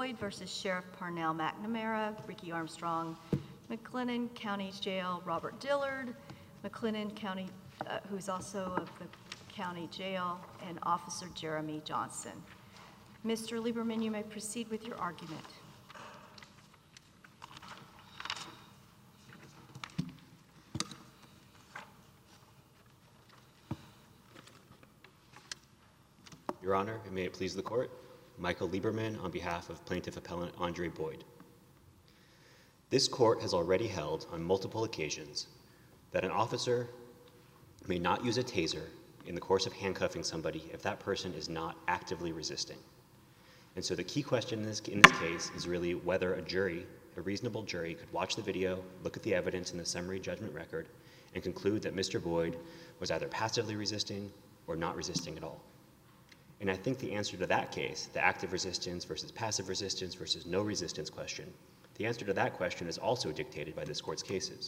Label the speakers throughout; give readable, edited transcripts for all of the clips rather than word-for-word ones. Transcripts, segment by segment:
Speaker 1: Boyd versus Sheriff Parnell McNamara, Ricky Armstrong, McLennan County Jail, Robert Dillard, McLennan County, who's also of the county jail, and Officer Jeremy Johnson. Mr. Lieberman, you may proceed with your argument.
Speaker 2: Your Honor, and may it please the Court, Michael Lieberman on behalf of Plaintiff Appellant Andre Boyd. This Court has already held on multiple occasions that an officer may not use a taser in the course of handcuffing somebody if that person is not actively resisting. And so the key question in this case is really whether a reasonable jury could watch the video, look at the evidence in the summary judgment record, and conclude that Mr. Boyd was either passively resisting or not resisting at all. And I think the answer to that case, the active resistance versus passive resistance versus no resistance question, the answer to that question is also dictated by this Court's cases.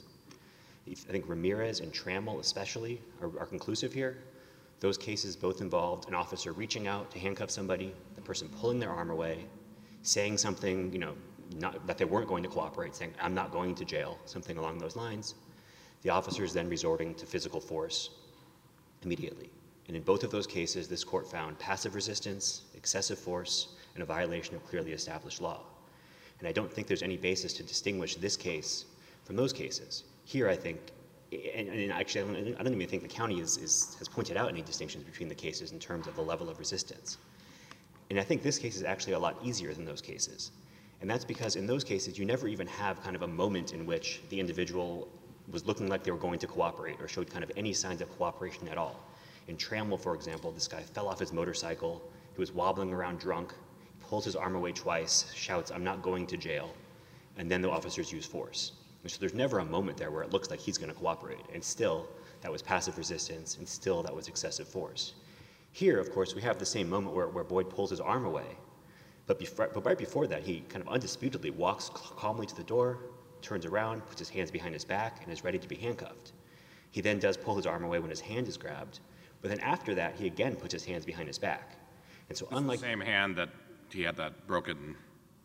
Speaker 2: I think Ramirez and Trammell especially are conclusive here. Those cases both involved an officer reaching out to handcuff somebody, the person pulling their arm away, saying something, that they weren't going to cooperate, saying, "I'm not going to jail," something along those lines. The officers then resorting to physical force immediately. And in both of those cases, this Court found passive resistance, excessive force, and a violation of clearly established law. And I don't think there's any basis to distinguish this case from those cases. Here, I think, and actually, I don't even think the county has pointed out any distinctions between the cases in terms of the level of resistance. And I think this case is actually a lot easier than those cases. And that's because in those cases, you never even have kind of a moment in which the individual was looking like they were going to cooperate or showed kind of any signs of cooperation at all. In Trammell, for example, this guy fell off his motorcycle, he was wobbling around drunk, pulls his arm away twice, shouts, "I'm not going to jail," and then the officers use force. And so there's never a moment there where it looks like he's going to cooperate, and still that was passive resistance, and still that was excessive force. Here, of course, we have the same moment where Boyd pulls his arm away, but right before that, he kind of undisputedly walks calmly to the door, turns around, puts his hands behind his back, and is ready to be handcuffed. He then does pull his arm away when his hand is grabbed, but then after that, he again puts his hands behind his back. And so unlike
Speaker 3: the same hand that he had that broken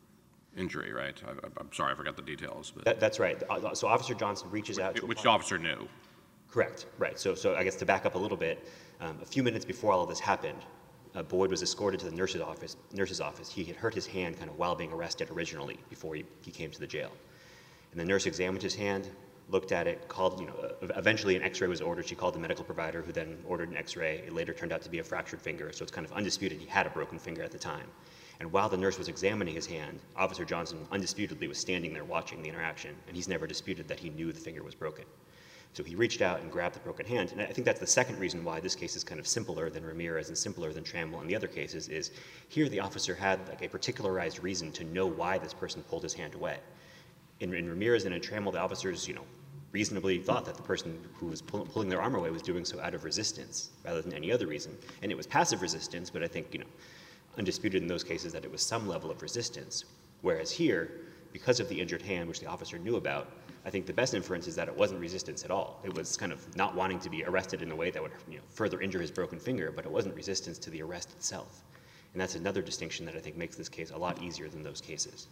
Speaker 3: injury, right? I'm sorry, I forgot the details. But
Speaker 2: that's right. So Officer Johnson reaches out to
Speaker 3: which the officer knew.
Speaker 2: Correct, right. So I guess to back up a little bit, a few minutes before all of this happened, Boyd was escorted to the nurse's office. He had hurt his hand kind of while being arrested originally before he came to the jail. And the nurse examined his hand, looked at it, called, eventually an x-ray was ordered. She called the medical provider who then ordered an x-ray. It later turned out to be a fractured finger, so it's kind of undisputed he had a broken finger at the time. And while the nurse was examining his hand, Officer Johnson undisputedly was standing there watching the interaction, and he's never disputed that he knew the finger was broken. So he reached out and grabbed the broken hand, and I think that's the second reason why this case is kind of simpler than Ramirez and simpler than Trammell and the other cases is here the officer had like a particularized reason to know why this person pulled his hand away. In Ramirez and in Trammell, the officers, reasonably thought that the person who was pulling their arm away was doing so out of resistance rather than any other reason. And it was passive resistance, but I think, undisputed in those cases that it was some level of resistance. Whereas here, because of the injured hand, which the officer knew about, I think the best inference is that it wasn't resistance at all. It was kind of not wanting to be arrested in a way that would further injure his broken finger, but it wasn't resistance to the arrest itself. And that's another distinction that I think makes this case a lot easier than those cases.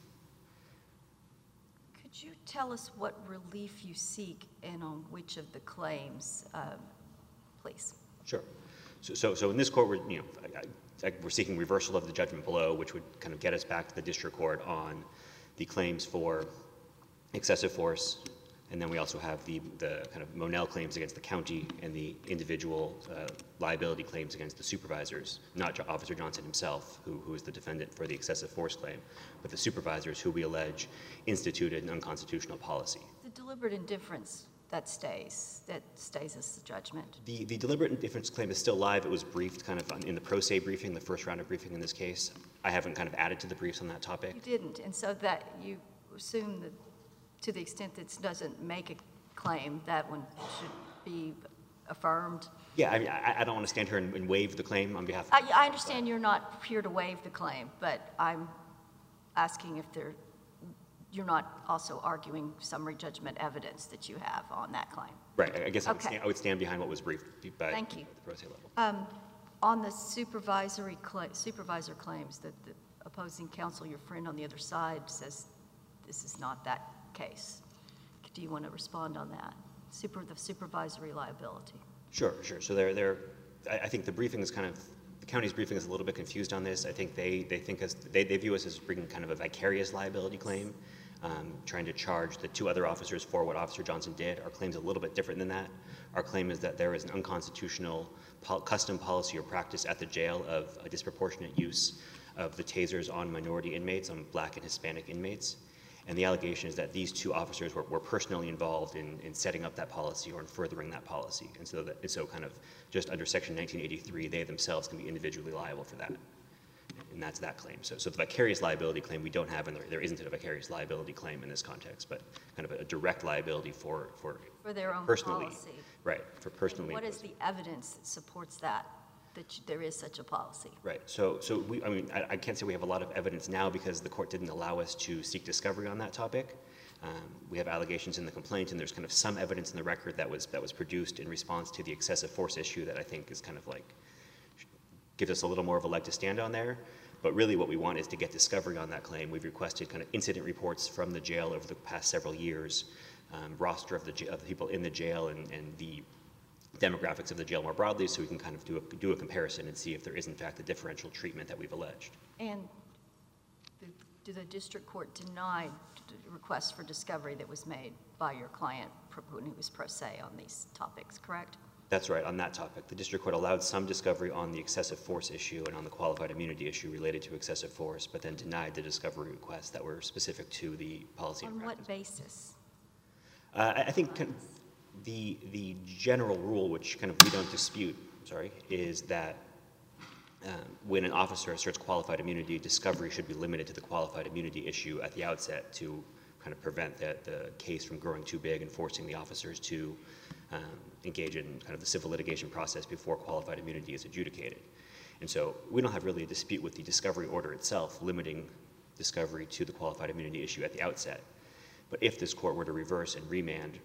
Speaker 1: Could you tell us what relief you seek and on which of the claims, please?
Speaker 2: Sure. So in this court, we're seeking reversal of the judgment below, which would kind of get us back to the district court on the claims for excessive force, and then we also have the kind of Monell claims against the county and the individual liability claims against the supervisors, not Officer Johnson himself, who is the defendant for the excessive force claim, but the supervisors who we allege instituted an unconstitutional policy.
Speaker 1: The deliberate indifference that stays as the judgment.
Speaker 2: The deliberate indifference claim is still live. It was briefed kind of in the pro se briefing, the first round of briefing in this case. I haven't kind of added to the briefs on that topic.
Speaker 1: You didn't, and so that you assume that to the extent that it doesn't make a claim, that one should be affirmed?
Speaker 2: Yeah, I mean, I don't want to stand here and waive the claim on behalf of...
Speaker 1: I understand you're not here to waive the claim, but I'm asking if you're not also arguing summary judgment evidence that you have on that claim.
Speaker 2: Right, I guess I would stand behind what was briefed by
Speaker 1: Thank you.
Speaker 2: the pro se level.
Speaker 1: On the supervisor claims that the opposing counsel, your friend on the other side, says this is not that case. Do you want to respond on that? The supervisory liability.
Speaker 2: Sure. So I think the briefing is the county's briefing is a little bit confused on this. I think they view us as bringing kind of a vicarious liability claim, trying to charge the two other officers for what Officer Johnson did. Our claim's a little bit different than that. Our claim is that there is an unconstitutional custom, policy, or practice at the jail of a disproportionate use of the tasers on minority inmates, on Black and Hispanic inmates. And the allegation is that these two officers were personally involved in setting up that policy or in furthering that policy. And so kind of just under Section 1983, they themselves can be individually liable for that. And that's that claim. So the vicarious liability claim we don't have, and there isn't a vicarious liability claim in this context, but kind of a direct liability for
Speaker 1: their own
Speaker 2: personally,
Speaker 1: policy.
Speaker 2: Right, for personally.
Speaker 1: And what is the evidence that supports that there is such a policy?
Speaker 2: Right. So I can't say we have a lot of evidence now because the court didn't allow us to seek discovery on that topic. We have allegations in the complaint, and there's kind of some evidence in the record that was produced in response to the excessive force issue that I think is kind of like gives us a little more of a leg to stand on there. But really what we want is to get discovery on that claim. We've requested kind of incident reports from the jail over the past several years, roster of the people in the jail and the demographics of the jail more broadly, so we can kind of do a comparison and see if there is in fact the differential treatment that we've alleged. And
Speaker 1: do the district court deny the request for discovery that was made by your client who was pro se on these topics, correct?
Speaker 2: That's right, on that topic. The district court allowed some discovery on the excessive force issue and on the qualified immunity issue related to excessive force, but then denied the discovery requests that were specific to the policy and practice.
Speaker 1: On what basis?
Speaker 2: I think the general rule, which kind of we don't dispute, is that when an officer asserts qualified immunity, discovery should be limited to the qualified immunity issue at the outset to kind of prevent the case from growing too big and forcing the officers to engage in kind of the civil litigation process before qualified immunity is adjudicated. And so we don't have really a dispute with the discovery order itself, limiting discovery to the qualified immunity issue at the outset. But if this court were to reverse and remand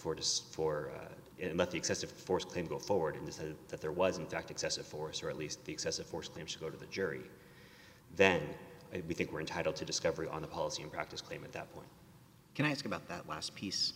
Speaker 2: and let the excessive force claim go forward and decide that there was in fact excessive force, or at least the excessive force claim should go to the jury, then we think we're entitled to discovery on the policy and practice claim at that point.
Speaker 4: Can I ask about that last piece?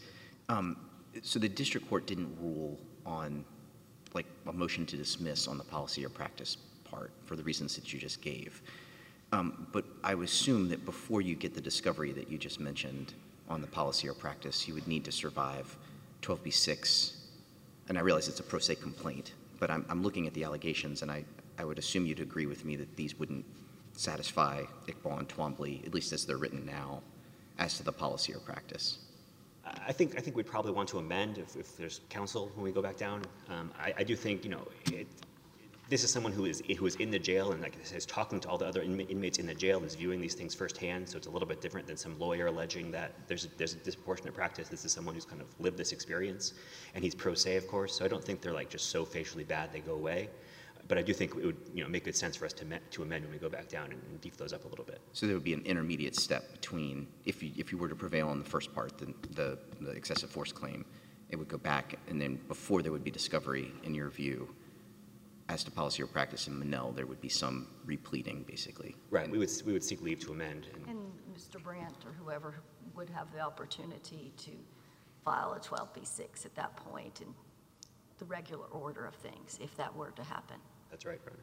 Speaker 4: So the district court didn't rule on like a motion to dismiss on the policy or practice part for the reasons that you just gave. But I would assume that before you get the discovery that you just mentioned on the policy or practice, you would need to survive 12b-6. And I realize it's a pro se complaint, but I'm looking at the allegations, and I would assume you'd agree with me that these wouldn't satisfy Iqbal and Twombly, at least as they're written now, as to the policy or practice.
Speaker 2: I think we'd probably want to amend if there's counsel when we go back down. I do think, this is someone who is in the jail and, like I said, is talking to all the other inmates in the jail and is viewing these things firsthand, so it's a little bit different than some lawyer alleging that there's a disproportionate practice. This is someone who's kind of lived this experience, and he's pro se, of course, so I don't think they're like just so facially bad they go away. But I do think it would make good sense for us to amend when we go back down and beef those up a little bit.
Speaker 4: So there would be an intermediate step between, if you were to prevail on the first part, the excessive force claim, it would go back, and then before there would be discovery, in your view, as to policy or practice in Monell, there would be some repleting, basically.
Speaker 2: Right. We would seek leave to amend.
Speaker 1: And Mr. Brandt or whoever would have the opportunity to file a 12b-6 at that point in the regular order of things, if that were to happen.
Speaker 2: That's right, Brenner.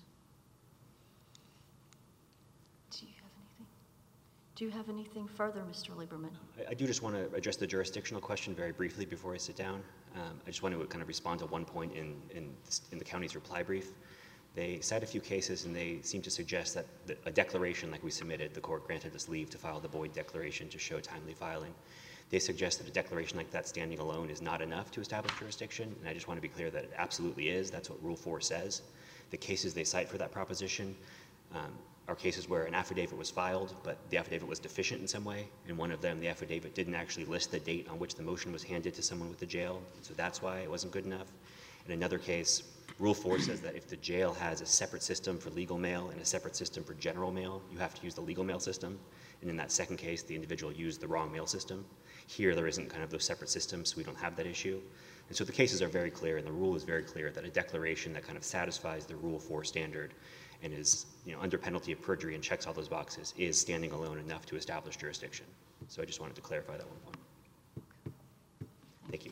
Speaker 1: Do you have anything further, Mr. Lieberman?
Speaker 2: I do just want to address the jurisdictional question very briefly before I sit down. I just want to kind of respond to one point in the county's reply brief. They cite a few cases, and they seem to suggest that a declaration like we submitted, the court granted us leave to file the Boyd Declaration to show timely filing. They suggest that a declaration like that standing alone is not enough to establish jurisdiction, and I just want to be clear that it absolutely is. That's what Rule 4 says. The cases they cite for that proposition are cases where an affidavit was filed, but the affidavit was deficient in some way. In one of them, the affidavit didn't actually list the date on which the motion was handed to someone with the jail, so that's why it wasn't good enough. In another case, Rule 4 says that if the jail has a separate system for legal mail and a separate system for general mail, you have to use the legal mail system. And in that second case, the individual used the wrong mail system. Here, there isn't kind of those separate systems, so we don't have that issue. And so the cases are very clear, and the rule is very clear that a declaration that kind of satisfies the Rule 4 standard and is, under penalty of perjury and checks all those boxes, is standing alone enough to establish jurisdiction. So I just wanted to clarify that one point. Thank you.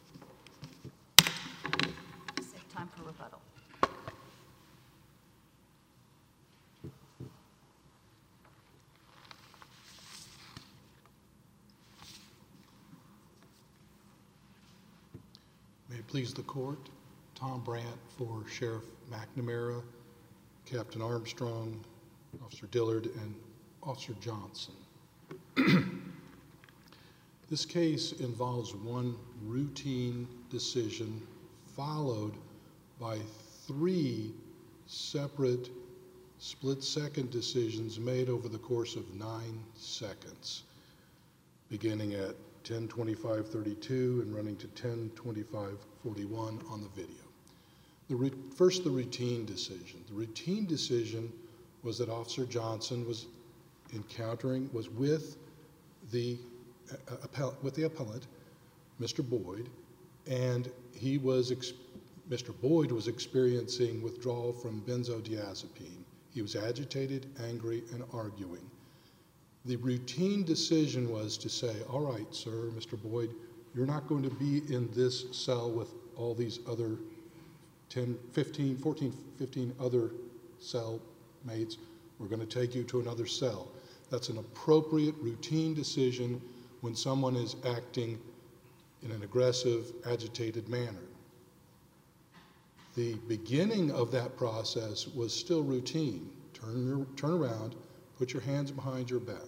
Speaker 1: Save time for rebuttal.
Speaker 5: May it please the court, Tom Brandt for Sheriff McNamara, Captain Armstrong, Officer Dillard, and Officer Johnson. This case involves one routine decision followed by 3 separate split-second decisions made over the course of 9 seconds, beginning at 10:25:32 and running to 10:25:41 on the video. First, the routine decision. The routine decision was that Officer Johnson was with the appellant, Mr. Boyd, and Mr. Boyd was experiencing withdrawal from benzodiazepine. He was agitated, angry, and arguing. The routine decision was to say, all right, sir, Mr. Boyd, you're not going to be in this cell with all these other 15 other cell mates. We're going to take you to another cell. That's an appropriate routine decision when someone is acting in an aggressive, agitated manner. The beginning of that process was still routine. Turn around, put your hands behind your back.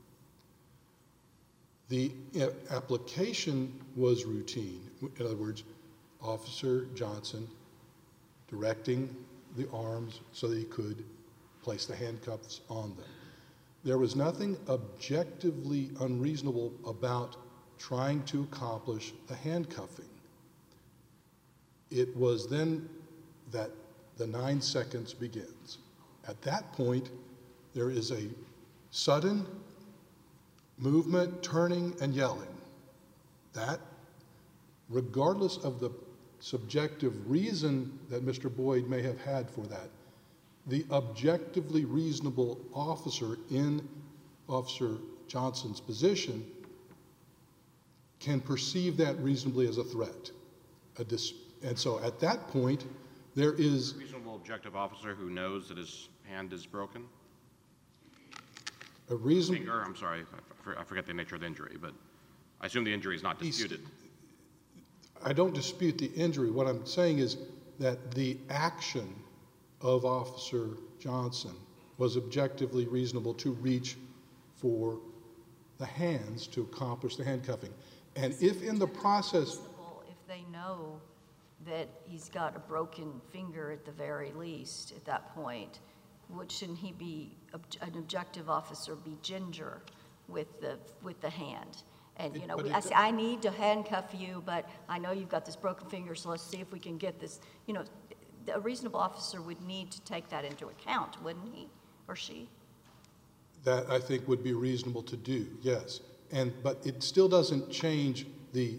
Speaker 5: The application was routine. In other words, Officer Johnson directing the arms so that he could place the handcuffs on them. There was nothing objectively unreasonable about trying to accomplish the handcuffing. It was then that the 9 seconds begins. At that point, there is a sudden movement, turning, and yelling. That, regardless of the subjective reason that Mr. Boyd may have had for that, the objectively reasonable officer in Officer Johnson's position can perceive that reasonably as a threat. And so at that point, there is...
Speaker 3: A reasonable objective officer who knows that his hand is broken?
Speaker 5: A reasonable...
Speaker 3: Finger, I'm sorry, I forget the nature of the injury, but I assume the injury is not disputed.
Speaker 5: I don't dispute the injury. What I'm saying is that the action of Officer Johnson was objectively reasonable to reach for the hands to accomplish the handcuffing. And if in the process...
Speaker 1: If they know that he's got a broken finger at the very least at that point, shouldn't he be, an objective officer, be ginger with the hand? And, I say, I need to handcuff you, but I know you've got this broken finger, so let's see if we can get this. A reasonable officer would need to take that into account, wouldn't he or she?
Speaker 5: That, I think, would be reasonable to do, yes. But it still doesn't change the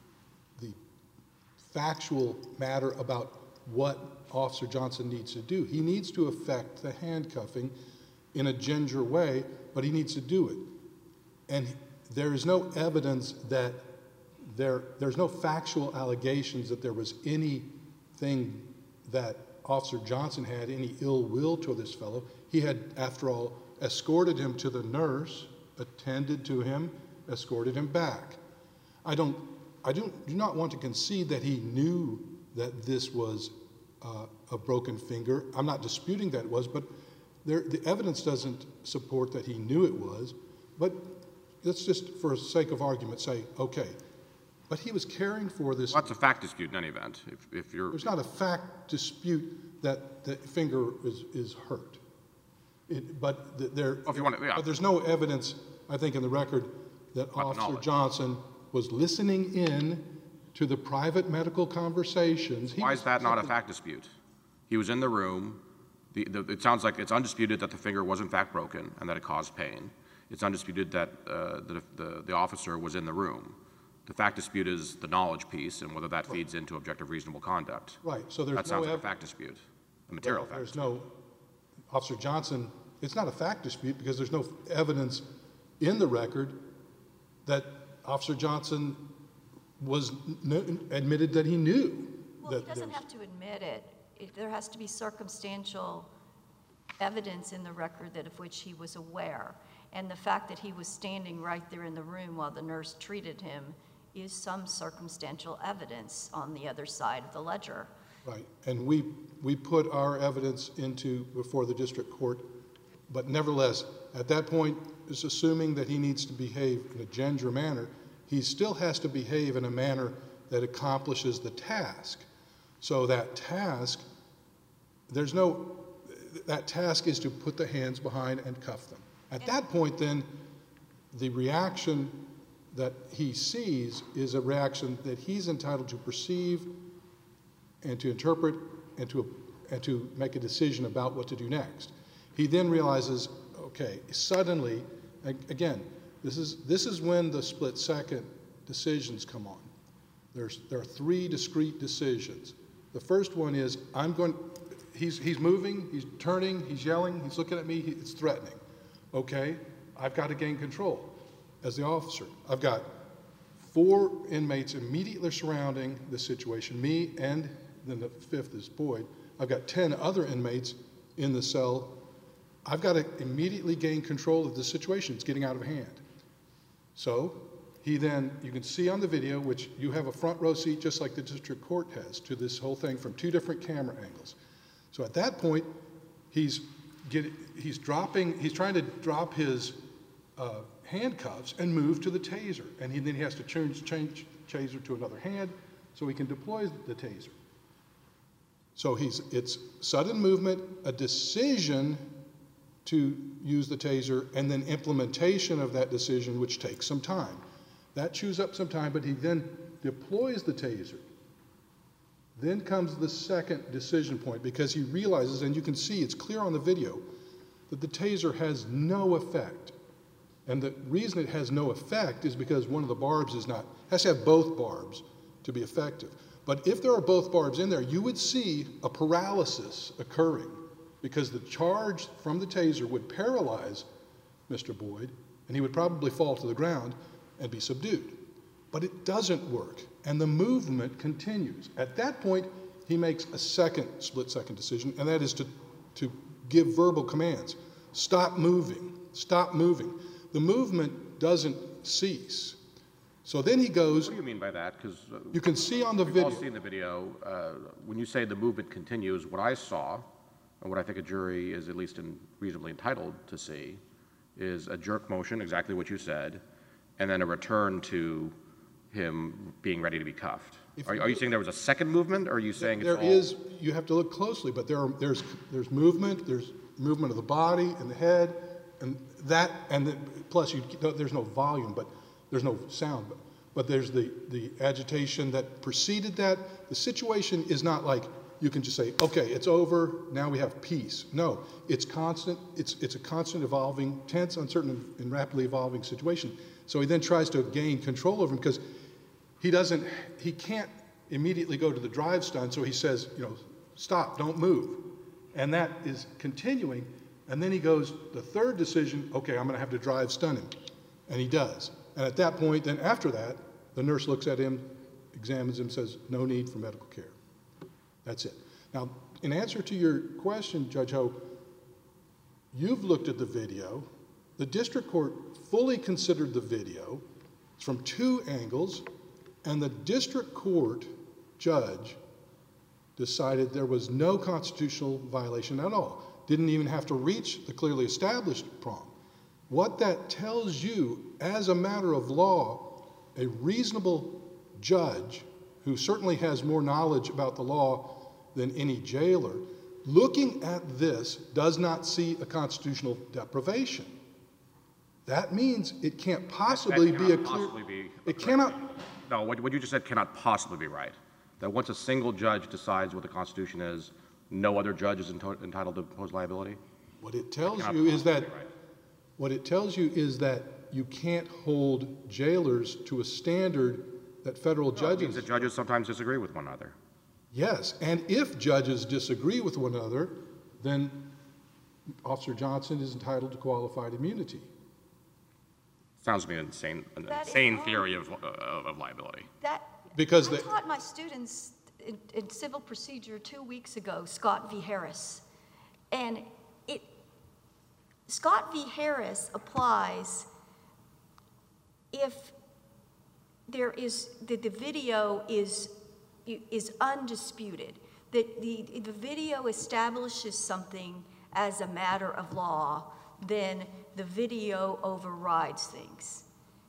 Speaker 5: factual matter about what Officer Johnson needs to do. He needs to effect the handcuffing in a ginger way, but he needs to do it. And there is no evidence that there's no factual allegations that there was anything that Officer Johnson had any ill will toward this fellow. He had, after all, escorted him to the nurse, attended to him, escorted him back. I do not want to concede that he knew that this was a broken finger. I'm not disputing that it was, but the evidence doesn't support that he knew it was. But let's just, for sake of argument, say, okay, but he was caring for this.
Speaker 3: Well, that's a fact dispute in any event. If you're...
Speaker 5: There's not a fact dispute that the finger is hurt. But there's no evidence, I think, in the record that Officer Johnson was listening in to the private medical conversations.
Speaker 3: Why is that not a fact dispute? He was in the room. It sounds like it's undisputed that the finger was in fact broken and that it caused pain. It's undisputed that the officer was in the room. The fact dispute is the knowledge piece and whether that feeds into objective reasonable conduct.
Speaker 5: Right. So there's
Speaker 3: that sounds like a fact dispute, a material fact dispute.
Speaker 5: Officer Johnson, it's not a fact dispute because there's no evidence in the record that Officer Johnson admitted that he knew.
Speaker 1: Well, he doesn't have to admit it. There has to be circumstantial evidence in the record of which he was aware. And the fact that he was standing right there in the room while the nurse treated him is some circumstantial evidence on the other side of the ledger.
Speaker 5: Right, and we put our evidence before the district court, but nevertheless, at that point, it's assuming that he needs to behave in a gender manner. He still has to behave in a manner that accomplishes the task. So that task, that task is to put the hands behind and cuff them. At that point, then, the reaction that he sees is a reaction that he's entitled to perceive and to interpret and to make a decision about what to do next. He then realizes, okay, suddenly, again, this is when the split-second decisions come on. There are three discrete decisions. The first one is, he's moving, he's turning, he's yelling, he's looking at me, it's threatening. Okay, I've got to gain control as the officer. I've got 4 inmates immediately surrounding the situation, me and then the 5th is Boyd. I've got 10 other inmates in the cell. I've got to immediately gain control of the situation. It's getting out of hand. So he then, you can see on the video, which you have a front row seat just like the district court has to this whole thing from 2 different camera angles. So at that point, he's trying to drop his handcuffs and move to the taser. And then he has to change taser to another hand so he can deploy the taser. So it's sudden movement, a decision to use the taser, and then implementation of that decision, which takes some time. That chews up some time, but he then deploys the taser. Then comes the second decision point, because he realizes, and you can see it's clear on the video, that the taser has no effect. And the reason it has no effect is because one of the barbs has to have both barbs to be effective. But if there are both barbs in there, you would see a paralysis occurring because the charge from the taser would paralyze Mr. Boyd, and he would probably fall to the ground and be subdued. But it doesn't work, and the movement continues. At that point, he makes a second split-second decision, and that is to give verbal commands. Stop moving, stop moving. The movement doesn't cease. So then he goes.
Speaker 3: What do you mean by that? Because
Speaker 5: you can see on the
Speaker 3: we've
Speaker 5: video.
Speaker 3: all seen the video. When you say the movement continues, what I saw, and what I think a jury is at least reasonably entitled to see, is a jerk motion, exactly what you said, and then a return to him being ready to be cuffed. Are you saying there was a second movement, or are you saying it's all?
Speaker 5: There is. You have to look closely, but there's movement. There's movement of the body and the head, and that, and plus there's no volume, but there's no sound. But there's the agitation that preceded that. The situation is not like you can just say, okay, it's over, now we have peace. No, it's constant. It's a constant evolving, tense, uncertain, and rapidly evolving situation. So he then tries to gain control over him because he can't immediately go to the drive stun, so he says, stop, don't move. And that is continuing. And then he goes, the third decision, okay, I'm going to have to drive stun him. And he does. And at that point, then after that, the nurse looks at him, examines him, says, no need for medical care. That's it. Now, in answer to your question, Judge Ho, you've looked at the video. The district court fully considered the video. It's from 2 angles, and the district court judge decided there was no constitutional violation at all. Didn't even have to reach the clearly established prong. What that tells you, as a matter of law, a reasonable judge, who certainly has more knowledge about the law than any jailer, looking at this does not see a constitutional deprivation. That means it can't possibly be a clear... It cannot...
Speaker 3: No, what you just said cannot possibly be right. That once a single judge decides what the Constitution is, no other judge is entitled to impose liability?
Speaker 5: What it tells you is that... What it tells you is that you can't hold jailers to a standard that federal judges...
Speaker 3: It means that judges sometimes disagree with one another.
Speaker 5: Yes, and if judges disagree with one another, then Officer Johnson is entitled to qualified immunity.
Speaker 3: Sounds to me an
Speaker 1: That is
Speaker 3: insane
Speaker 1: wrong.
Speaker 3: theory of liability.
Speaker 5: Because
Speaker 1: I
Speaker 5: they-
Speaker 1: taught my students in civil procedure 2 weeks ago, Scott v. Harris. And Scott v. Harris applies if there is, the video is undisputed, that the video establishes something as a matter of law, then the video overrides things.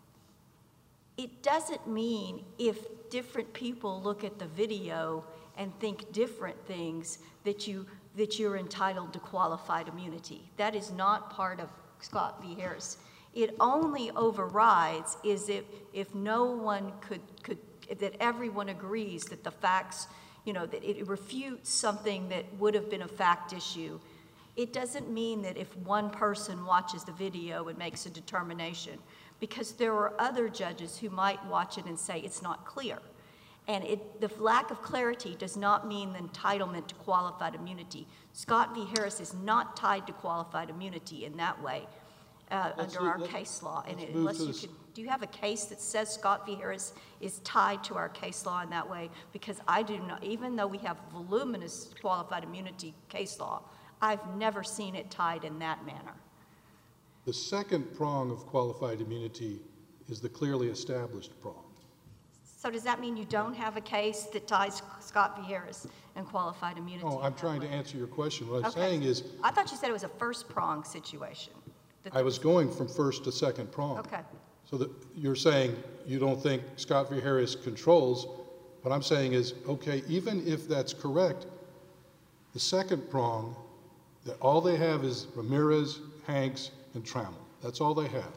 Speaker 1: It doesn't mean if different people look at the video and think different things that you're entitled to qualified immunity. That is not part of Scott v. Harris. It only overrides is if no one could that everyone agrees that the facts, that it refutes something that would have been a fact issue. It doesn't mean that if one person watches the video and makes a determination, because there are other judges who might watch it and say it's not clear. And the lack of clarity does not mean the entitlement to qualified immunity. Scott v. Harris is not tied to qualified immunity in that way under our case law. And unless you could, do you have a case that says Scott v. Harris is tied to our case law in that way? Because I do not, even though we have voluminous qualified immunity case law, I've never seen it tied in that manner.
Speaker 5: The second prong of qualified immunity is the clearly established prong.
Speaker 1: So does that mean you don't have a case that ties Scott v. Harris and qualified immunity?
Speaker 5: Oh,
Speaker 1: in
Speaker 5: I'm
Speaker 1: that
Speaker 5: trying to
Speaker 1: way?
Speaker 5: answer your question. What I'm
Speaker 1: Okay.
Speaker 5: saying is,
Speaker 1: I thought you said it was a first prong situation.
Speaker 5: I was going from first to second prong.
Speaker 1: Okay.
Speaker 5: So that you're saying you don't think Scott v. Harris controls. What I'm saying is, okay, even if that's correct, the second prong, that all they have is Ramirez, Hanks, and Trammell. That's all they have.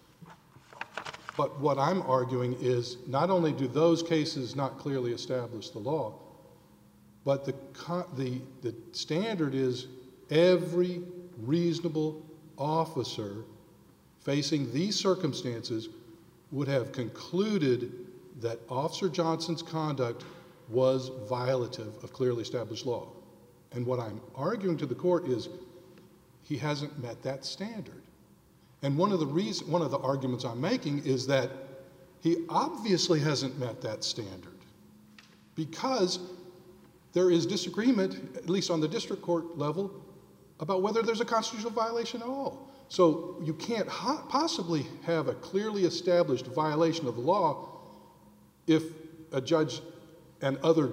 Speaker 5: But what I'm arguing is not only do those cases not clearly establish the law, but the standard is every reasonable officer facing these circumstances would have concluded that Officer Johnson's conduct was violative of clearly established law. And what I'm arguing to the court is he hasn't met that standard. And one of the arguments I'm making is that he obviously hasn't met that standard because there is disagreement, at least on the district court level, about whether there's a constitutional violation at all. So you can't possibly have a clearly established violation of the law if a judge and other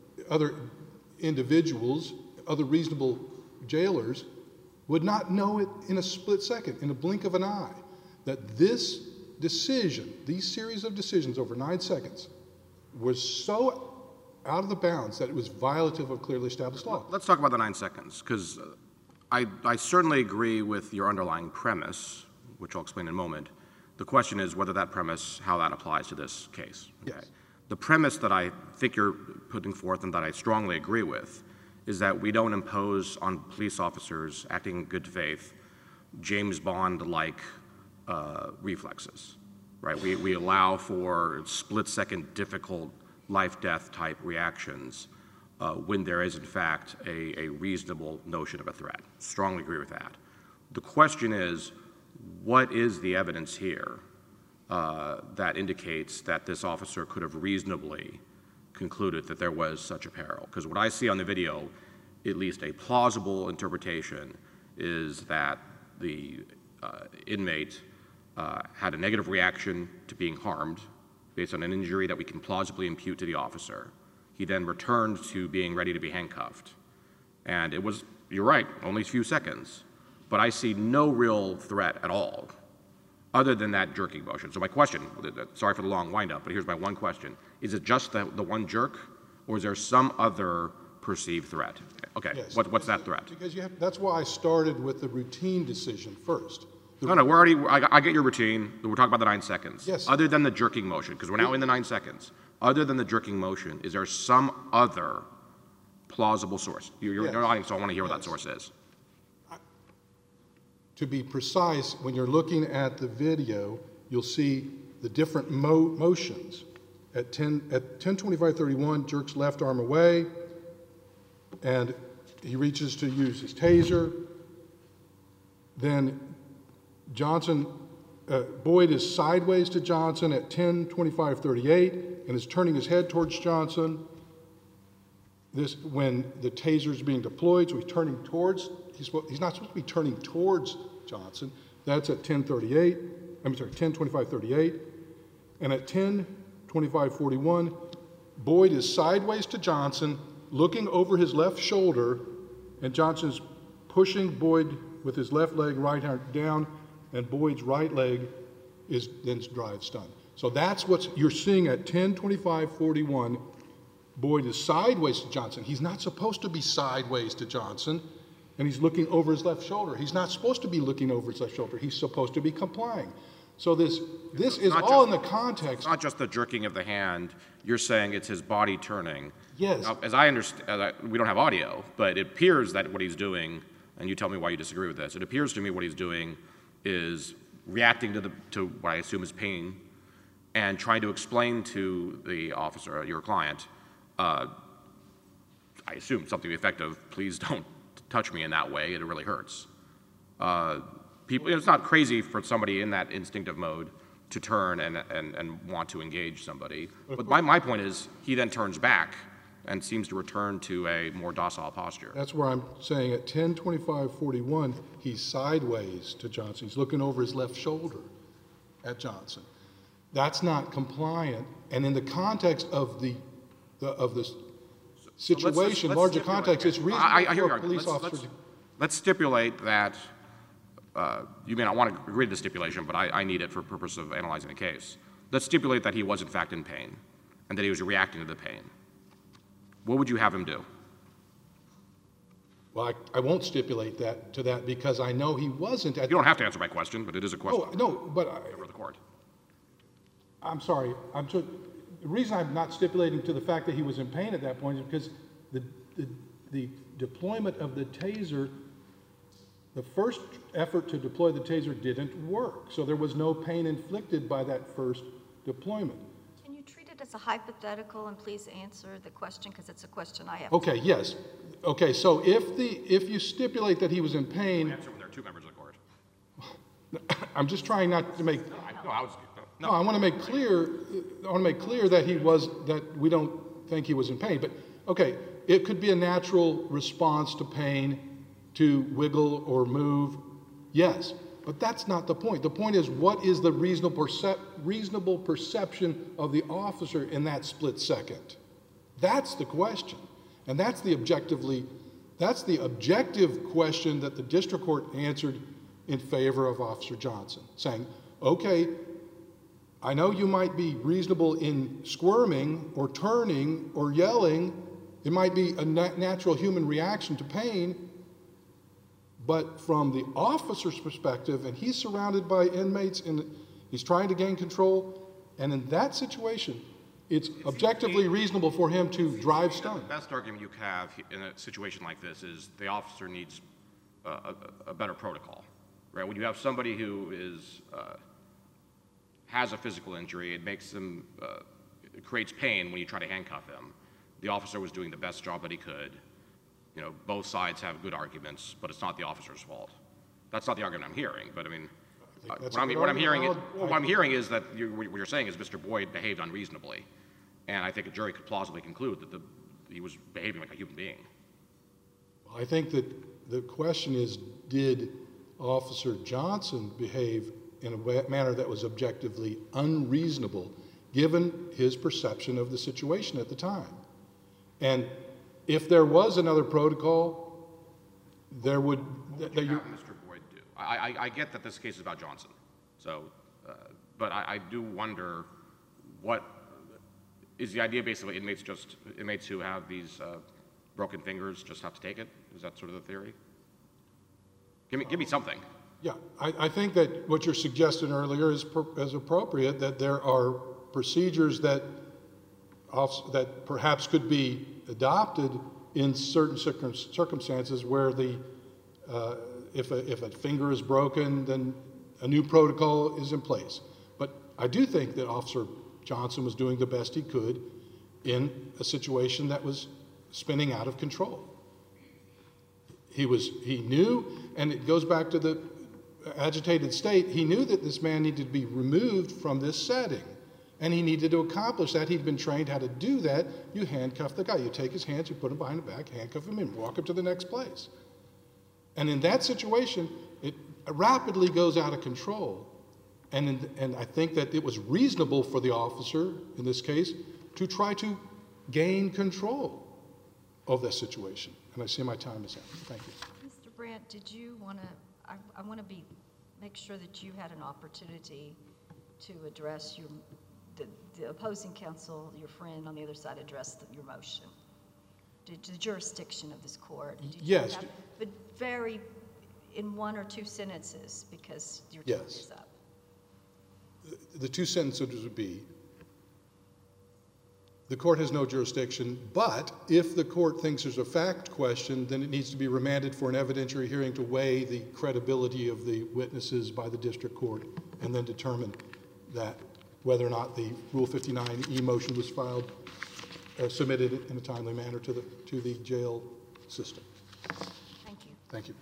Speaker 5: individuals, other reasonable jailers, would not know it in a split second, in a blink of an eye, that this decision, these series of decisions over 9 seconds, was so out of the bounds that it was violative of clearly established law.
Speaker 3: Let's talk about the 9 seconds, because I certainly agree with your underlying premise, which I'll explain in a moment. The question is whether that premise, how that applies to this case. Okay?
Speaker 5: Yes.
Speaker 3: The premise that I think you're putting forth and that I strongly agree with is that we don't impose on police officers acting in good faith James Bond-like reflexes, right? We allow for split-second difficult life-death type reactions when there is, in fact, a reasonable notion of a threat. Strongly agree with that. The question is, what is the evidence here that indicates that this officer could have reasonably concluded that there was such a peril? Because what I see on the video, at least a plausible interpretation, is that the inmate had a negative reaction to being harmed based on an injury that we can plausibly impute to the officer. He then returned to being ready to be handcuffed. And it was, you're right, only a few seconds. But I see no real threat at all, other than that jerking motion. So my question, sorry for the long wind-up, but here's my one question. Is it just the one jerk, or is there some other perceived threat? Okay,
Speaker 5: Yes.
Speaker 3: what's that threat?
Speaker 5: Because that's why I started with the routine decision first.
Speaker 3: No, we're already, I get your routine, we're talking about the 9 seconds.
Speaker 5: Yes.
Speaker 3: Other than the jerking motion, because we're now in the 9 seconds. Other than the jerking motion, is there some other plausible source? You're
Speaker 5: Yes.
Speaker 3: in the audience, so I want to hear what that
Speaker 5: Yes.
Speaker 3: source is.
Speaker 5: To be precise, when you're looking at the video, you'll see the different motions. At 10:25:31, jerks left arm away, and he reaches to use his taser. then Boyd is sideways to Johnson at 10:25:38 and is turning his head towards Johnson. When the taser is being deployed, so he's turning towards, he's not supposed to be turning towards Johnson. That's at 10:25:38. And at 10:25:41, Boyd is sideways to Johnson, looking over his left shoulder, and Johnson's pushing Boyd with his left leg, right hand down, and Boyd's right leg is then drive stun. So that's what you're seeing at 10:25:41. Boyd is sideways to Johnson. He's not supposed to be sideways to Johnson, and he's looking over his left shoulder. He's not supposed to be looking over his left shoulder. He's supposed to be complying. So this is all in the context.
Speaker 3: It's not just the jerking of the hand. You're saying it's his body turning.
Speaker 5: Yes.
Speaker 3: Now, as I understand, we don't have audio, but it appears that what he's doing, and you tell me why you disagree with this, it appears to me what he's doing is reacting to what I assume is pain and trying to explain to the officer, your client, I assume something effective, please don't touch me in that way, it really hurts. It's not crazy for somebody in that instinctive mode to turn and want to engage somebody. But my point is, he then turns back and seems to return to a more docile posture.
Speaker 5: That's where I'm saying at 10:25:41, he's sideways to Johnson. He's looking over his left shoulder at Johnson. That's not compliant. And in the context of the situation, larger context, it's reasonable for a police officer to...
Speaker 3: Let's stipulate that, you may not want to agree to the stipulation, but I need it for purpose of analyzing the case. Let's stipulate that he was in fact in pain and that he was reacting to the pain. What would you have him do?
Speaker 5: Well, I won't stipulate that because I know he wasn't at...
Speaker 3: You don't have to answer my question, but it is a question.
Speaker 5: Oh, no, but...
Speaker 3: For the court.
Speaker 5: I'm sorry. The reason I'm not stipulating to the fact that he was in pain at that point is because the deployment of the taser, the first effort to deploy the taser didn't work. So there was no pain inflicted by that first deployment.
Speaker 1: Can you treat it as a hypothetical and please answer the question because it's a question I have.
Speaker 5: Okay, yes. Okay, so if you stipulate that he was in pain...
Speaker 3: Answer when there are two members of the court.
Speaker 5: I'm just trying not to make...
Speaker 3: No,
Speaker 5: I want to make clear that we don't think he was in pain. But okay, it could be a natural response to pain to wiggle or move. Yes, but that's not the point. The point is, what is the reasonable perception of the officer in that split second? That's the question. And that's the objective question that the district court answered in favor of Officer Johnson, saying, okay, I know you might be reasonable in squirming or turning or yelling. It might be a natural human reaction to pain. But from the officer's perspective, and he's surrounded by inmates and he's trying to gain control, and in that situation, it's objectively reasonable for him to drive stun.
Speaker 3: The best argument you have in a situation like this is the officer needs a better protocol, right? When you have somebody who is... has a physical injury, it makes them, it creates pain when you try to handcuff him. The officer was doing the best job that he could. You know, both sides have good arguments, but it's not the officer's fault. That's not the argument I'm hearing, but I mean, what I'm hearing is that what you're saying is Mr. Boyd behaved unreasonably, and I think a jury could plausibly conclude that he was behaving like a human being.
Speaker 5: I think that the question is, did Officer Johnson behave in a manner that was objectively unreasonable, given his perception of the situation at the time? And if there was another protocol, there would...
Speaker 3: What would you have Mr. Boyd do? I get that this case is about Johnson, so, but I do wonder what... Is the idea basically inmates who have these broken fingers just have to take it? Is that sort of the theory? Give me something.
Speaker 5: Yeah, I think that what you're suggesting earlier is appropriate, that there are procedures that perhaps could be adopted in certain circumstances where if a finger is broken, then a new protocol is in place. But I do think that Officer Johnson was doing the best he could in a situation that was spinning out of control. He knew, and it goes back to agitated state, he knew that this man needed to be removed from this setting. And he needed to accomplish that. He'd been trained how to do that. You handcuff the guy. You take his hands, you put him behind the back, handcuff him, and walk him to the next place. And in that situation, it rapidly goes out of control. And I think that it was reasonable for the officer, in this case, to try to gain control of that situation. And I see my time is up. Thank you.
Speaker 1: Mr. Brandt, did you want to, I want to make sure that you had an opportunity to address the opposing counsel, your friend on the other side, address your motion. The jurisdiction of this court.
Speaker 5: Yes.
Speaker 1: But very, in 1 or 2 sentences, because your time is up.
Speaker 5: The 2 sentences would be, the court has no jurisdiction, but if the court thinks there's a fact question, then it needs to be remanded for an evidentiary hearing to weigh the credibility of the witnesses by the district court and then determine that whether or not the Rule 59E motion was filed, submitted in a timely manner to the jail system.
Speaker 1: Thank you.
Speaker 5: Thank you.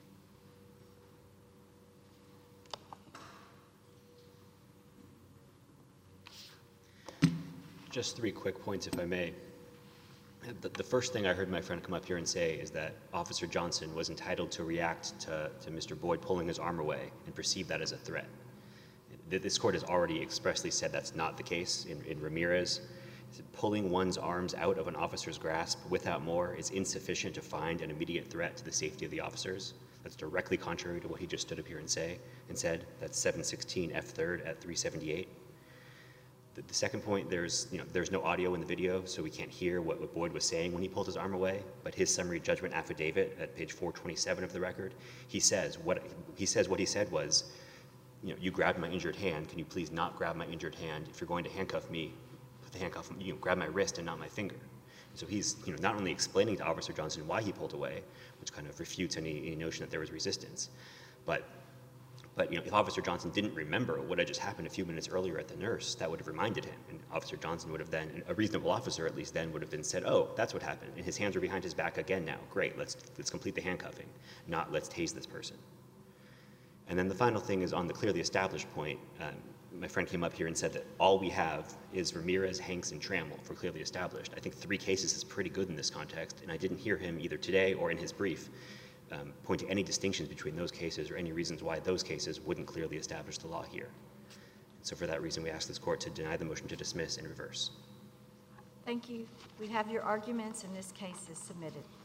Speaker 2: Just 3 quick points, if I may. The first thing I heard my friend come up here and say is that Officer Johnson was entitled to react to Mr. Boyd pulling his arm away and perceive that as a threat. This court has already expressly said that's not the case in Ramirez. Pulling one's arms out of an officer's grasp without more is insufficient to find an immediate threat to the safety of the officers. That's directly contrary to what he just stood up here and said. That's 716 F3rd at 378. The second point, there's no audio in the video, so we can't hear what Boyd was saying when he pulled his arm away. But his summary judgment affidavit at page 427 of the record, he says what he said was, you grabbed my injured hand. Can you please not grab my injured hand? If you're going to handcuff me, put the handcuff. Grab my wrist and not my finger. So he's not only explaining to Officer Johnson why he pulled away, which kind of refutes any notion that there was resistance, but if Officer Johnson didn't remember what had just happened a few minutes earlier at the nurse, that would have reminded him, and Officer Johnson would have then, a reasonable officer at least then, would have been said, oh, that's what happened, and his hands are behind his back again now. Great, let's complete the handcuffing, not let's tase this person. And then the final thing is on the clearly established point. My friend came up here and said that all we have is Ramirez, Hanks, and Trammell for clearly established. I think 3 cases is pretty good in this context, and I didn't hear him either today or in his brief point to any distinctions between those cases or any reasons why those cases wouldn't clearly establish the law here. So for that reason, we ask this court to deny the motion to dismiss and reverse.
Speaker 1: Thank you. We have your arguments, and this case is submitted.